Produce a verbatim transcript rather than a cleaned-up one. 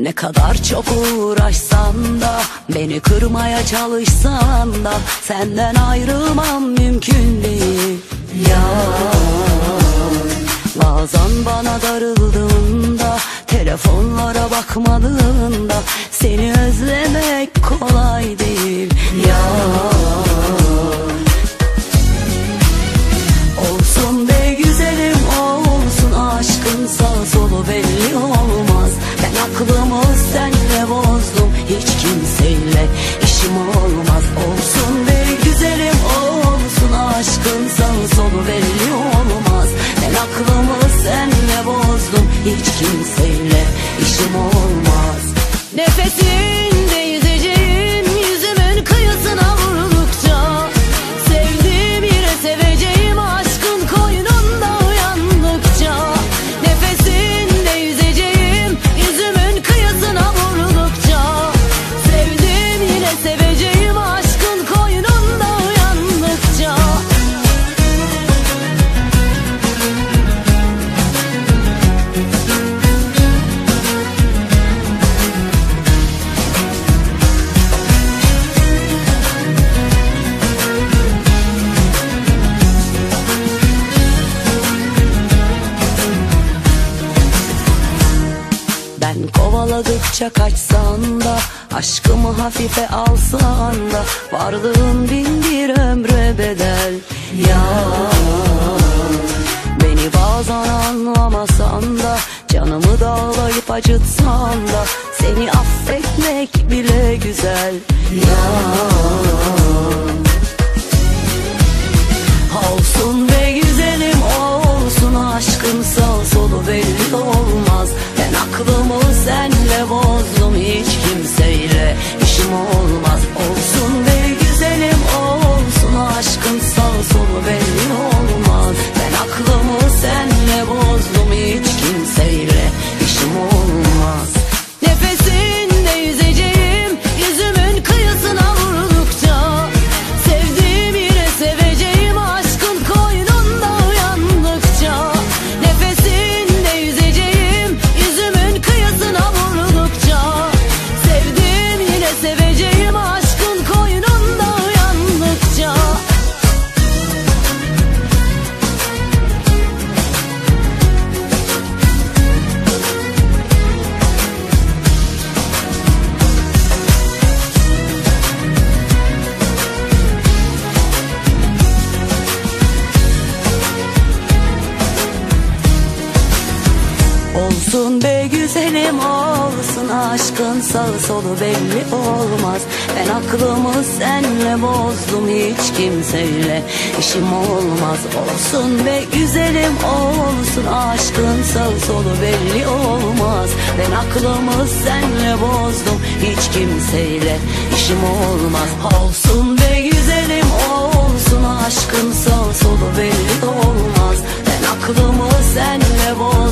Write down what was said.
Ne kadar çok uğraşsan da, beni kırmaya çalışsan da, senden ayrılmam mümkün değil. Ya bazen bana darıldığında, telefonlara bakmadığında, seni özlemek kolay değil. Ya olsun be güzelim olsun, aşkın sağ solu belli olmaz. Ben aklımı senle bozdum, hiç kimseyle işim olmaz. Olsun be güzelim olsun, aşkın sağ solu belli olmaz. Ben aklımı senle bozdum, hiç kimseyle işim olmaz. Nefesinde yüzeceğim, yüzümün kıyısına vurdukça, sevdiğim yine seveceğim, aşkın koynunda uyandıkça. Nefesinde yüzeceğim, yüzümün kıyısına vurdukça, sevdiğim yine seveceğim, aşkın koynunda uyandıkça. Ben kovaladıkça kaçsan da, aşkımı hafife alsan da, varlığın bin bir ömre bedel. Ya beni bazen anlamasan da, canımı dağlayıp acıtsan da, seni affetmek bile güzel. Ya olsun be güzelim olsun, aşkın sağ solu belli olmaz. Ben aklımı senle bozdum, hiç kimseyle işim olmaz. Olsun be güzelim olsun, aşkın sağ solu belli olmaz. Ben aklımı senle bozdum, hiç kimseyle işim olmaz. Nefesinde yüzeceğim, yüzümün kıyısına vurdukça, sevdiğim yine seveceğim, aşkın koynunda uyandıkça. Nefesinde yüzeceğim, yüzümün kıyısına vurdukça, sevdiğim yine seveceğim, aşkın koynunda uyandıkça. Olsun be güzelim olsun, aşkın sağ solu belli olmaz. Ben aklımı senle bozdum, hiç kimseyle işim olmaz. Olsun be güzelim olsun, aşkın sağ solu belli olmaz. Ben aklımı senle bozdum, hiç kimseyle işim olmaz. Olsun be güzelim olsun, aşkın sağ solu belli olmaz. Ben aklımı senle bozdum,